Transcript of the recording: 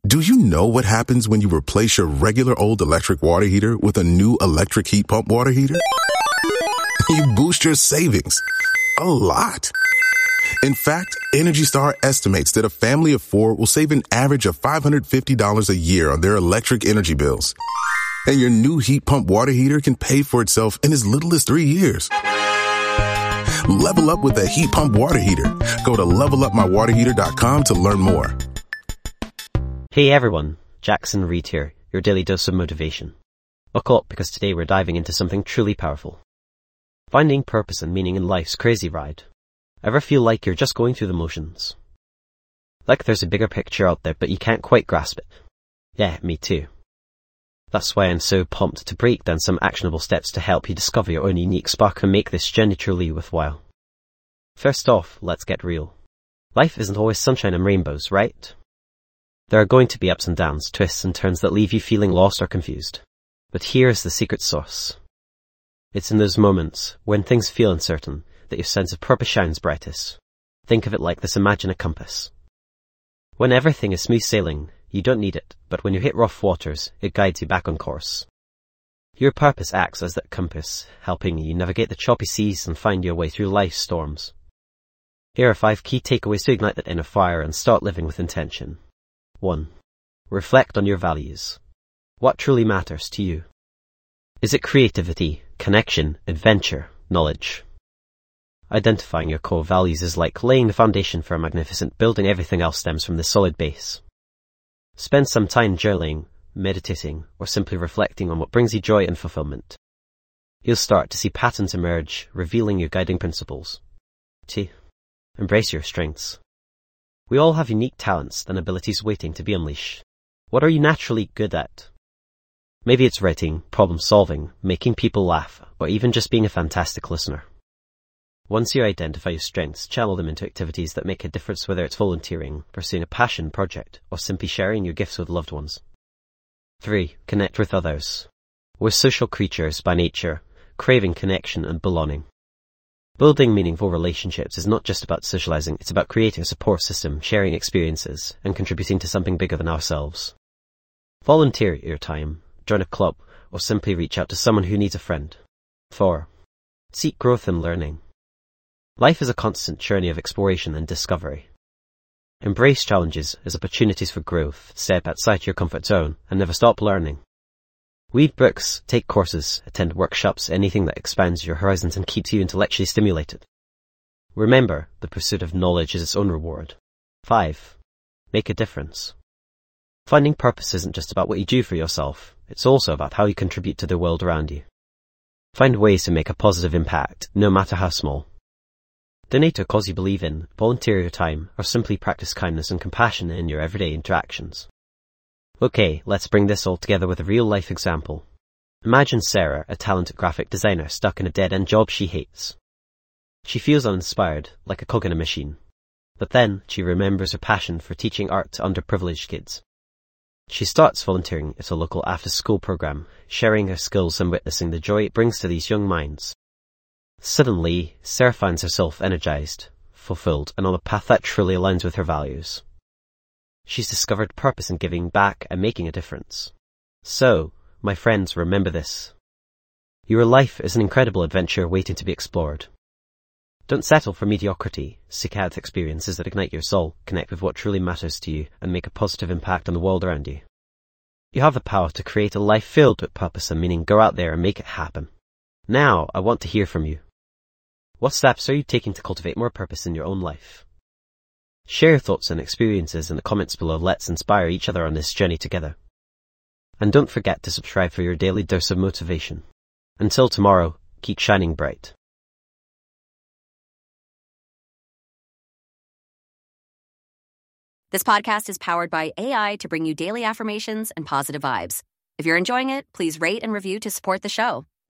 Do you know what happens when you replace your regular old electric water heater with a new electric heat pump water heater? You boost your savings a lot. In fact, Energy Star estimates that a family of 4 will save an average of $550 a year on their electric energy bills. And your new heat pump water heater can pay for itself in as little as 3 years. Level up with a heat pump water heater. Go to levelupmywaterheater.com to learn more. Hey everyone, Jackson Reed here, your daily dose of motivation. Buckle up because today we're diving into something truly powerful. Finding purpose and meaning in life's crazy ride. Ever feel like you're just going through the motions? Like there's a bigger picture out there but you can't quite grasp it? Yeah, me too. That's why I'm so pumped to break down some actionable steps to help you discover your own unique spark and make this journey truly worthwhile. First off, let's get real. Life isn't always sunshine and rainbows, right? There are going to be ups and downs, twists and turns that leave you feeling lost or confused. But here's the secret sauce. It's in those moments, when things feel uncertain, that your sense of purpose shines brightest. Think of it like this: imagine a compass. When everything is smooth sailing, you don't need it, but when you hit rough waters, it guides you back on course. Your purpose acts as that compass, helping you navigate the choppy seas and find your way through life's storms. Here are 5 key takeaways to ignite that inner fire and start living with intention. 1. Reflect on your values. What truly matters to you? Is it creativity, connection, adventure, knowledge? Identifying your core values is like laying the foundation for a magnificent building. Everything else stems from this solid base. Spend some time journaling, meditating, or simply reflecting on what brings you joy and fulfillment. You'll start to see patterns emerge, revealing your guiding principles. 2. Embrace your strengths. We all have unique talents and abilities waiting to be unleashed. What are you naturally good at? Maybe it's writing, problem solving, making people laugh, or even just being a fantastic listener. Once you identify your strengths, channel them into activities that make a difference, whether it's volunteering, pursuing a passion project, or simply sharing your gifts with loved ones. 3. Connect with others. We're social creatures by nature, craving connection and belonging. Building meaningful relationships is not just about socializing, it's about creating a support system, sharing experiences, and contributing to something bigger than ourselves. Volunteer your time, join a club, or simply reach out to someone who needs a friend. 4. Seek growth and learning. Life is a constant journey of exploration and discovery. Embrace challenges as opportunities for growth, step outside your comfort zone, and never stop learning. Read books, take courses, attend workshops, anything that expands your horizons and keeps you intellectually stimulated. Remember, the pursuit of knowledge is its own reward. 5. Make a difference. Finding purpose isn't just about what you do for yourself, it's also about how you contribute to the world around you. Find ways to make a positive impact, no matter how small. Donate to a cause you believe in, volunteer your time, or simply practice kindness and compassion in your everyday interactions. Okay, let's bring this all together with a real-life example. Imagine Sarah, a talented graphic designer stuck in a dead-end job she hates. She feels uninspired, like a cog in a machine. But then, she remembers her passion for teaching art to underprivileged kids. She starts volunteering at a local after-school program, sharing her skills and witnessing the joy it brings to these young minds. Suddenly, Sarah finds herself energized, fulfilled, and on a path that truly aligns with her values. She's discovered purpose in giving back and making a difference. So, my friends, remember this. Your life is an incredible adventure waiting to be explored. Don't settle for mediocrity. Seek out experiences that ignite your soul, connect with what truly matters to you, and make a positive impact on the world around you. You have the power to create a life filled with purpose and meaning. Go out there and make it happen. Now, I want to hear from you. What steps are you taking to cultivate more purpose in your own life? Share your thoughts and experiences in the comments below. Let's inspire each other on this journey together. And don't forget to subscribe for your daily dose of motivation. Until tomorrow, keep shining bright. This podcast is powered by AI to bring you daily affirmations and positive vibes. If you're enjoying it, please rate and review to support the show.